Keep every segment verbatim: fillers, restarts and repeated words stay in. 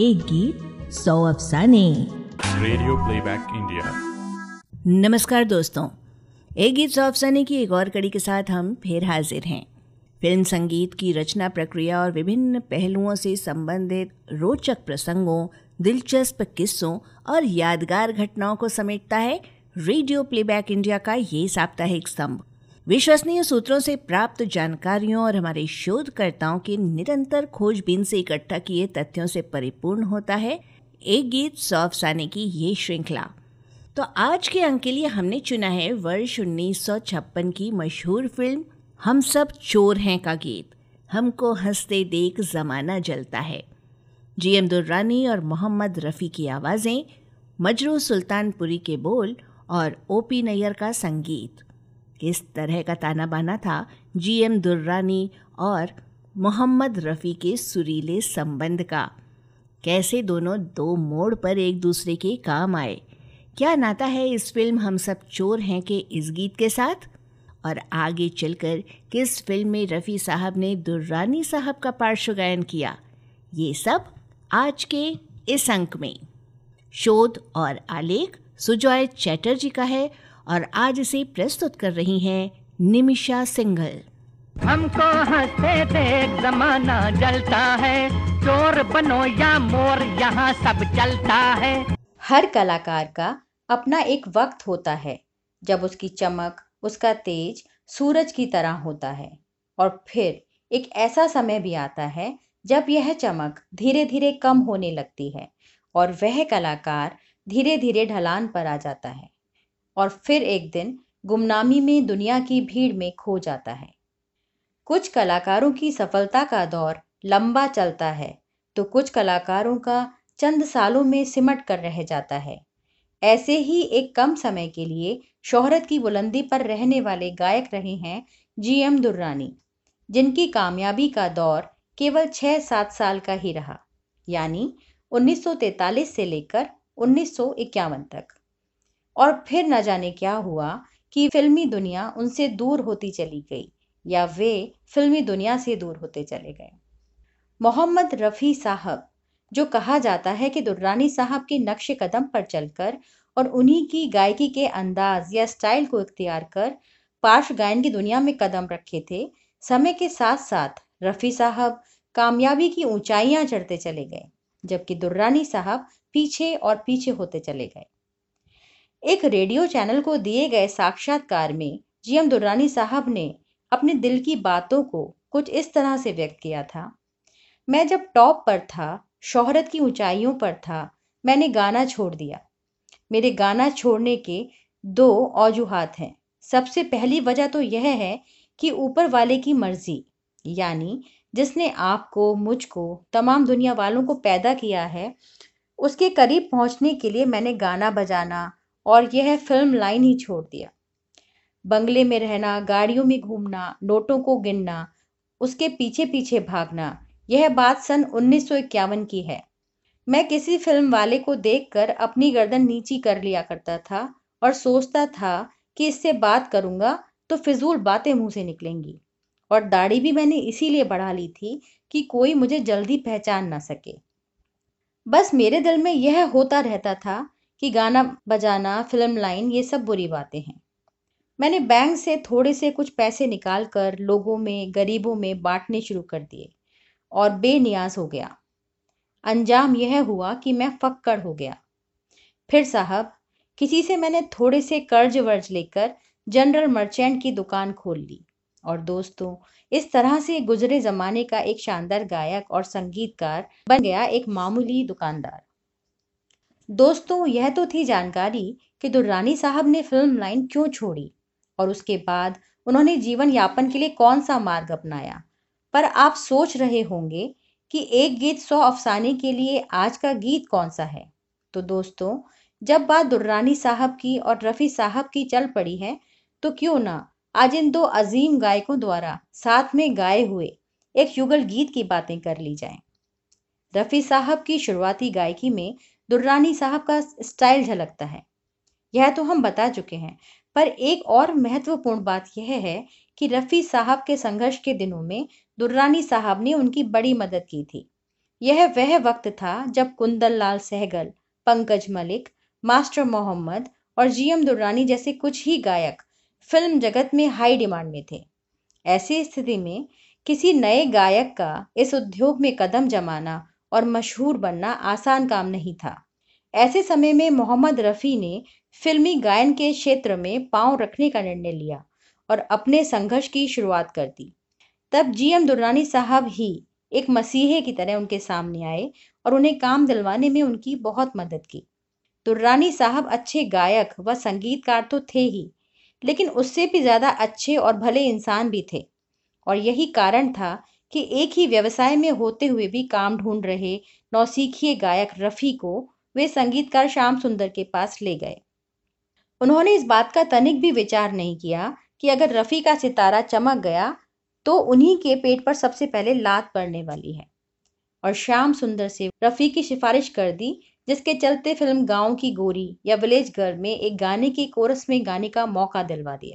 एक गीत सौ अफसाने। Radio playback India. नमस्कार दोस्तों, एक गीत सौ अफसाने की एक और कड़ी के साथ हम फिर हाजिर हैं। फिल्म संगीत की रचना प्रक्रिया और विभिन्न पहलुओं से संबंधित रोचक प्रसंगों, दिलचस्प किस्सों और यादगार घटनाओं को समेटता है रेडियो प्लेबैक इंडिया का ये साप्ताहिक स्तंभ। विश्वसनीय सूत्रों से प्राप्त जानकारियों और हमारे शोधकर्ताओं की निरंतर खोजबीन से इकट्ठा किए तथ्यों से परिपूर्ण होता है एक गीत सौ अफसाने की ये श्रृंखला। तो आज के अंक के लिए हमने चुना है वर्ष उन्नीस सौ छप्पन की मशहूर फिल्म हम सब चोर हैं का गीत, हमको हंसते देख जमाना जलता है। जी एम दुर्रानी और मोहम्मद रफ़ी की आवाज़ें, मजरू सुल्तानपुरी के बोल और ओ पी नैयर का संगीत। किस तरह का ताना बाना था जी एम दुर्रानी और मोहम्मद रफ़ी के सुरीले संबंध का। कैसे दोनों दो मोड़ पर एक दूसरे के काम आए। क्या नाता है इस फिल्म हम सब चोर हैं के इस गीत के साथ, और आगे चलकर किस फिल्म में रफ़ी साहब ने दुर्रानी साहब का पार्श्व गायन किया, ये सब आज के इस अंक में। शोध और आलेख सुजॉय चैटर्जी का है और आज इसे प्रस्तुत कर रही हैं निमिषा सिंघल। हमको हंसते देख जमाना जलता है, चोर बनो या मोर यहाँ सब चलता है। हर कलाकार का अपना एक वक्त होता है जब उसकी चमक, उसका तेज सूरज की तरह होता है, और फिर एक ऐसा समय भी आता है जब यह चमक धीरे धीरे कम होने लगती है और वह कलाकार धीरे धीरे ढलान पर आ जाता है और फिर एक दिन गुमनामी में दुनिया की भीड़ में खो जाता है। कुछ कलाकारों की सफलता का दौर लंबा चलता है तो कुछ कलाकारों का चंद सालों में सिमट कर रह जाता है। ऐसे ही एक कम समय के लिए शोहरत की बुलंदी पर रहने वाले गायक रहे हैं जी एम दुर्रानी, जिनकी कामयाबी का दौर केवल छः सात साल का ही रहा, यानी उन्नीस सौ तैंतालीस से लेकर उन्नीस सौ इक्यावन तक। और फिर न जाने क्या हुआ कि फिल्मी दुनिया उनसे दूर होती चली गई या वे फिल्मी दुनिया से दूर होते चले गए। मोहम्मद रफ़ी साहब, जो कहा जाता है कि दुर्रानी साहब के नक्श कदम पर चलकर और उन्हीं की गायकी के अंदाज या स्टाइल को इख्तियार कर पार्श्व गायन की दुनिया में कदम रखे थे, समय के साथ साथ रफ़ी साहब कामयाबी की ऊंचाइयां चढ़ते चले गए, जबकि दुर्रानी साहब पीछे और पीछे होते चले गए। एक रेडियो चैनल को दिए गए साक्षात्कार में जी एम दुर्रानी साहब ने अपने दिल की बातों को कुछ इस तरह से व्यक्त किया था। मैं जब टॉप पर था, शोहरत की ऊंचाइयों पर था, मैंने गाना छोड़ दिया। मेरे गाना छोड़ने के दो औजुहात हैं। सबसे पहली वजह तो यह है कि ऊपर वाले की मर्जी, यानी जिसने आपको, मुझको, तमाम दुनिया वालों को पैदा किया है, उसके करीब पहुंचने के लिए मैंने गाना बजाना और यह फिल्म लाइन ही छोड़ दिया। बंगले में रहना, गाड़ियों में घूमना, नोटों को गिनना, उसके पीछे पीछे भागना, यह बात सन उन्नीस सौ इक्यावन की है। मैं किसी फिल्म वाले को देखकर अपनी गर्दन नीची कर लिया करता था और सोचता था कि इससे बात करूंगा तो फिजूल बातें मुंह से निकलेंगी, और दाढ़ी भी मैंने इसीलिए बढ़ा ली थी कि कोई मुझे जल्दी पहचान ना सके। बस मेरे दिल में यह होता रहता था कि गाना बजाना, फिल्म लाइन, ये सब बुरी बातें हैं। मैंने बैंक से थोड़े से कुछ पैसे निकाल कर लोगों में, गरीबों में बांटने शुरू कर दिए और बेनियाज हो गया। अंजाम यह हुआ कि मैं फक्कड़ हो गया। फिर साहब, किसी से मैंने थोड़े से कर्ज वर्ज लेकर जनरल मर्चेंट की दुकान खोल ली, और दोस्तों, इस तरह से गुजरे जमाने का एक शानदार गायक और संगीतकार बन गया एक मामूली दुकानदार। दोस्तों, यह तो थी जानकारी कि दुर्रानी साहब ने फिल्म लाइन क्यों छोड़ी और उसके बाद उन्होंने जीवन यापन के लिए कौन सा मार्ग अपनाया। पर आप सोच रहे होंगे कि एक गीत सौ अफसाने के लिए आज का गीत कौन सा है। तो दोस्तों, जब बात दुर्रानी साहब की और रफ़ी साहब की चल पड़ी है, तो क्यों ना आज इन दो अजीम गायकों द्वारा साथ में गाए हुए एक युगल गीत की बातें कर ली जाएं। रफ़ी साहब की शुरुआती गायकी में दुर्रानी साहब का स्टाइल झलकता है, यह तो हम बता चुके हैं। पर एक और महत्वपूर्ण बात यह है कि रफ़ी साहब के संघर्ष के दिनों में दुर्रानी साहब ने उनकी बड़ी मदद की थी। यह वह वक्त था जब कुंदन लाल सहगल, पंकज मलिक, मास्टर मोहम्मद और जीएम दुर्रानी जैसे कुछ ही गायक फिल्म जगत में हाई डिमांड में थे। ऐसी स्थिति में किसी नए गायक का इस उद्योग में कदम जमाना और मशहूर बनना आसान काम नहीं था। ऐसे समय में मोहम्मद रफ़ी ने फिल्मी गायन के क्षेत्र में पांव रखने का निर्णय लिया और अपने संघर्ष की शुरुआत कर दी। तब जीएम दुर्रानी साहब ही एक मसीहे की तरह उनके सामने आए और उन्हें काम दिलवाने में उनकी बहुत मदद की। दुर्रानी साहब अच्छे गायक व संगीतकार तो थे ही, लेकिन उससे भी ज़्यादा अच्छे और भले इंसान भी थे, और यही कारण था कि एक ही व्यवसाय में होते हुए भी काम ढूंढ रहे नौसिखिए गायक रफ़ी को वे संगीतकार श्याम सुंदर के पास ले गए। उन्होंने इस बात का तनिक भी विचार नहीं किया कि अगर रफ़ी का सितारा चमक गया तो उन्हीं के पेट पर सबसे पहले लात पड़ने वाली है, और श्याम सुंदर से रफ़ी की सिफारिश कर दी, जिसके चलते फिल्म गांव की गोरी या विलेज गर्ल में एक गाने के कोरस में गाने का मौका दिलवा दिया।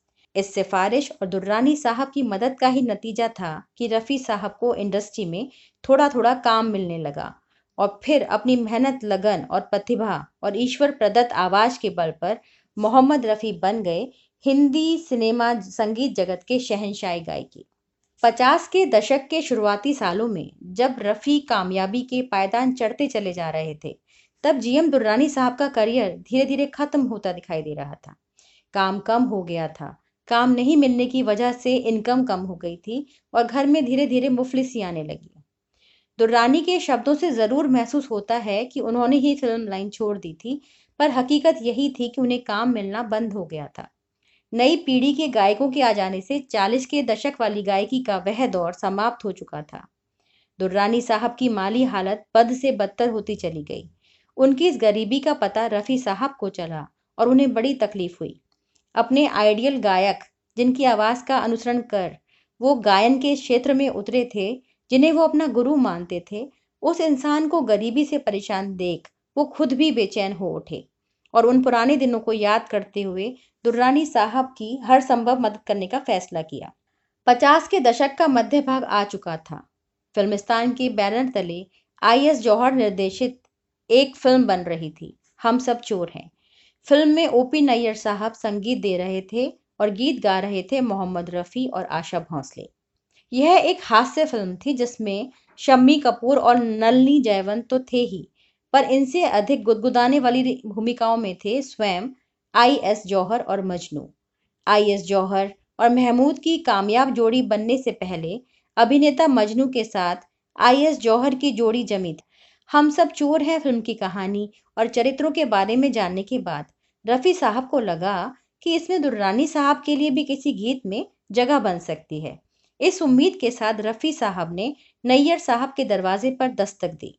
इस सिफारिश और दुर्रानी साहब की मदद का ही नतीजा था कि रफ़ी साहब को इंडस्ट्री में थोड़ा थोड़ा काम मिलने लगा, और फिर अपनी मेहनत, लगन और प्रतिभा और ईश्वर प्रदत्त आवाज के बल पर मोहम्मद रफ़ी बन गए हिंदी सिनेमा संगीत जगत के शहंशाह गायकी। पचास के दशक के शुरुआती सालों में जब रफ़ी कामयाबी के पायदान चढ़ते चले जा रहे थे, तब जीएम दुर्रानी साहब का करियर धीरे धीरे खत्म होता दिखाई दे रहा था। काम कम हो गया था, काम नहीं मिलने की वजह से इनकम कम हो गई थी और घर में धीरे धीरे मुफलिसी आने लगी। दुर्रानी के शब्दों से ज़रूर महसूस होता है कि उन्होंने ही फिल्म लाइन छोड़ दी थी, पर हकीकत यही थी कि उन्हें काम मिलना बंद हो गया था। नई पीढ़ी के गायकों के आ जाने से चालीस के दशक वाली गायकी का वह दौर समाप्त हो चुका था। दुर्रानी साहब की माली हालत बद से बदतर होती चली गई। उनकी इस गरीबी का पता रफ़ी साहब को चला और उन्हें बड़ी तकलीफ हुई। अपने आइडियल गायक, जिनकी आवाज़ का अनुसरण कर वो गायन के क्षेत्र में उतरे थे, जिन्हें वो अपना गुरु मानते थे, उस इंसान को गरीबी से परेशान देख वो खुद भी बेचैन हो उठे और उन पुराने दिनों को याद करते हुए दुर्रानी साहब की हर संभव मदद करने का फैसला किया। पचास के दशक का मध्य भाग आ चुका था। फिल्मिस्तान के बैनर तले आई एस जौहर निर्देशित एक फिल्म बन रही थी, हम सब चोर हैं। फिल्म में ओपी नैयर साहब संगीत दे रहे थे और गीत गा रहे थे मोहम्मद रफ़ी और आशा भोंसले। यह एक हास्य फिल्म थी जिसमें शम्मी कपूर और नलिनी जयवंत तो थे ही, पर इनसे अधिक गुदगुदाने वाली भूमिकाओं में थे स्वयं आई एस जौहर और मजनू। आई एस जौहर और महमूद की कामयाब जोड़ी बनने से पहले अभिनेता मजनू के साथ आई एस जौहर की जोड़ी जमी थी। हम सब चोर हैं फिल्म की कहानी और चरित्रों के बारे में जानने के बाद रफ़ी साहब को लगा कि इसमें दुर्रानी साहब के लिए भी किसी गीत में जगह बन सकती है। इस उम्मीद के साथ रफ़ी साहब ने नैयर साहब के दरवाजे पर दस्तक दी।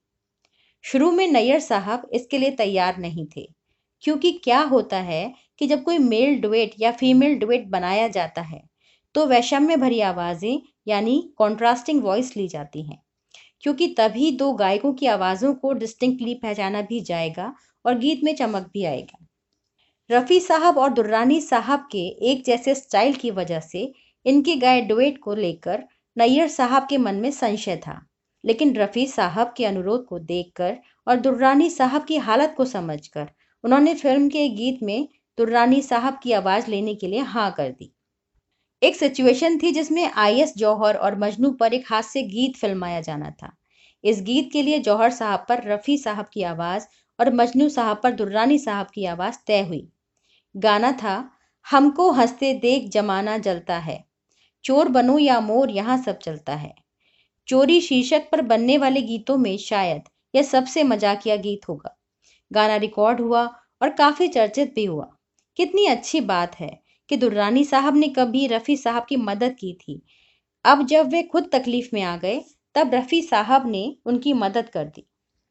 शुरू में नैयर साहब इसके लिए तैयार नहीं थे, क्योंकि क्या होता है कि जब कोई मेल डुएट या फीमेल डुएट बनाया जाता है तो वैषम्य भरी आवाज़ें यानी कॉन्ट्रास्टिंग वॉइस ली जाती हैं, क्योंकि तभी दो गायकों की आवाज़ों को डिस्टिंक्टली पहचाना भी जाएगा और गीत में चमक भी आएगा। रफ़ी साहब और दुर्रानी साहब के एक जैसे स्टाइल की वजह से इनके गाए डुएट को लेकर नैयर साहब के मन में संशय था, लेकिन रफ़ी साहब के अनुरोध को देखकर और दुर्रानी साहब की हालत को समझकर उन्होंने फिल्म के गीत में दुर्रानी साहब की आवाज़ लेने के लिए हाँ कर दी। एक सिचुएशन थी जिसमें आई एस जौहर और मजनू पर एक हास्य गीत फिल्माया जाना था। इस गीत के लिए जौहर साहब पर रफ़ी साहब की आवाज़ और मजनू साहब पर दुर्रानी साहब की आवाज़ तय हुई। गाना था हमको हंसते देख जमाना जलता है, चोर बनो या मोर यहाँ सब चलता है। चोरी शीर्षक पर बनने वाले गीतों में शायद यह सबसे मजाकिया गीत होगा। गाना रिकॉर्ड हुआ और काफ़ी चर्चित भी हुआ। कितनी अच्छी बात है कि दुर्रानी साहब ने कभी रफ़ी साहब की मदद की थी। अब जब वे खुद तकलीफ में आ गए तब रफ़ी साहब ने उनकी मदद कर दी।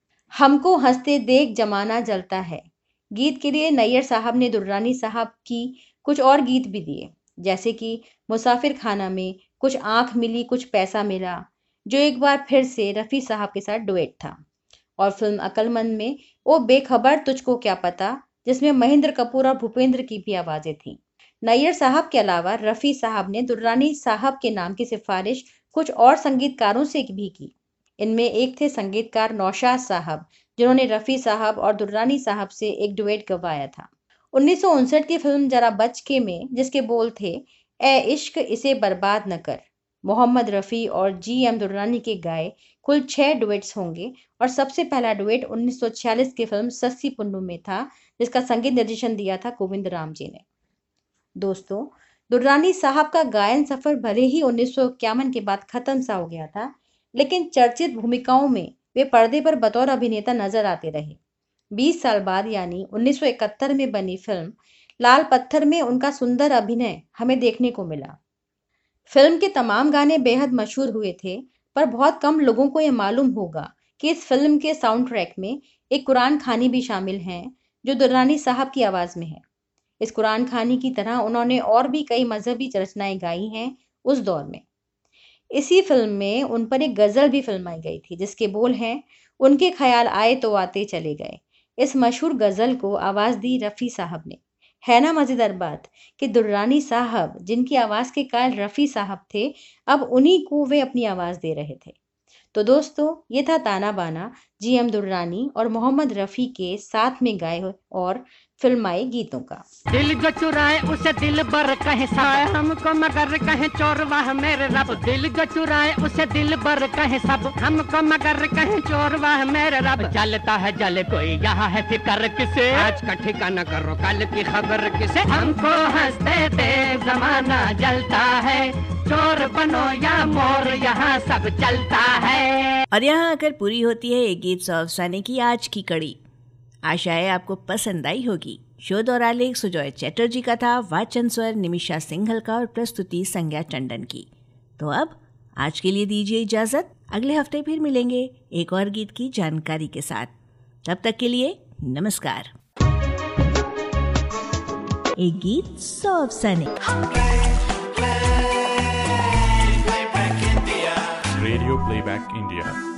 हमको हंसते देख जमाना जलता है गीत के लिए नैयर साहब ने दुर्रानी साहब की कुछ और गीत भी दिए, जैसे कि मुसाफिर खाना में कुछ आँख मिली कुछ पैसा मिला, जो एक बार फिर से रफ़ी साहब के साथ डुएट था, और फिल्म अक्लमंद में ओ बेखबर तुझको क्या पता, जिसमें महेंद्र कपूर और भूपेंद्र की भी आवाज़ें थीं। नैयर साहब के अलावा रफ़ी साहब ने दुर्रानी साहब के नाम की सिफारिश कुछ और संगीतकारों से भी की। इनमें एक थे संगीतकार नौशाद साहब, जिन्होंने रफ़ी साहब और दुर्रानी साहब से एक डुएट गवाया था। उन्नीस सौ उनसठ की फिल्म जरा बच के में, जिसके बोल थे ए इश्क इसे बर्बाद न कर, मोहम्मद रफ़ी और जी एम दुर्रानी के गाए कुल छह डुएट्स होंगे और सबसे पहला डुएट उन्नीस सौ छियालीस की फिल्म सस्सी पुन्नू में था, जिसका संगीत निर्देशन दिया था गोविंद राम जी ने। दोस्तों, दुर्रानी साहब का गायन सफर भले ही उन्नीस सौ इक्यावन के बाद खत्म सा हो गया था, लेकिन चर्चित भूमिकाओं में वे पर्दे पर बतौर अभिनेता नजर आते रहे। बीस साल बाद यानी उन्नीस सौ इकहत्तर में बनी फिल्म लाल पत्थर में उनका सुंदर अभिनय हमें देखने को मिला। फिल्म के तमाम गाने बेहद मशहूर हुए थे, पर बहुत कम लोगों को यह मालूम होगा कि इस फिल्म के साउंड ट्रैक में एक कुरान खानी भी शामिल हैं, जो दुर्रानी साहब की आवाज़ में है। इस कुरान खानी की तरह उन्होंने और भी कई मजहबी रचनाएं गाई हैं उस दौर में। इसी फिल्म में उन पर एक गज़ल भी फिल्माई गई थी, जिसके बोल हैं, उनके ख्याल आए तो आते चले गए। इस मशहूर गज़ल को आवाज़ दी रफ़ी साहब ने। है ना मज़ेदार बात कि दुर्रानी साहब, जिनकी आवाज़ के कायल रफ़ी साहब थे, अब उन्हीं को वे अपनी आवाज़ दे रहे थे। तो दोस्तों, ये था ताना बाना जी एम दुर्रानी और मोहम्मद रफ़ी के साथ में गाए और फिल्माए गीतों का। दिल जो चुराए उसे दिल बर कहे सब, हमको मगर कहे चोर वाह मेरे रब। दिल जो चुराए उसे दिल बर कहे सब, हमको मगर कहे चोर वाह मेरे रब। जलता है जले कोई यहाँ है फिकर किसे, आज का ठिकाना करो कल की खबर किसे। हमको हंसते थे जमाना जलता है, चोर बनो या मोर यहाँ सब चलता है। और यहाँ आकर पूरी होती है एक गीत सौ अफसाने की आज की कड़ी। आशा है आपको पसंद आई होगी। शोध और आलेख सुजॉय चैटर्जी का था, वाचन स्वर निमिषा सिंघल का और प्रस्तुति संज्ञा टंडन की। तो अब आज के लिए दीजिए इजाजत। अगले हफ्ते फिर मिलेंगे एक और गीत की जानकारी के साथ। तब तक के लिए नमस्कार। एक गीत सौ अफसाने। Radio playback India.